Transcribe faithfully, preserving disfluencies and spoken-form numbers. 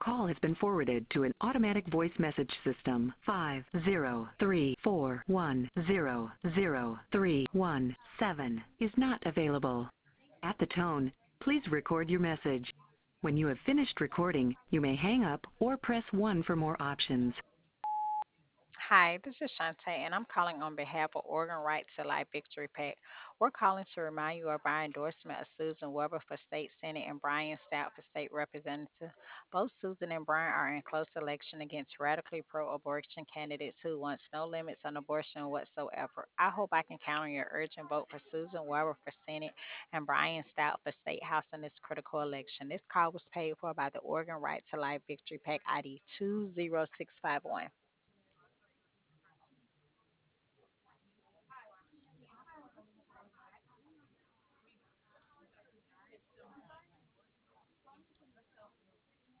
call has been forwarded to an automatic voice message system. five zero three four one zero zero three one seven is not available. At the tone, please record your message. When you have finished recording, you may hang up or press one for more options. Hi, this is Shantae, and I'm calling on behalf of Organ Rights to Life Victory PAC. We're calling to remind you of our endorsement of Susan Weber for State Senate and Brian Stout for State Representative. Both Susan and Brian are in close election against radically pro abortion candidates who wants no limits on abortion whatsoever. I hope I can count on your urgent vote for Susan Weber for Senate and Brian Stout for State House in this critical election. This call was paid for by the Organ Right to Life Victory PAC I D two zero six five one.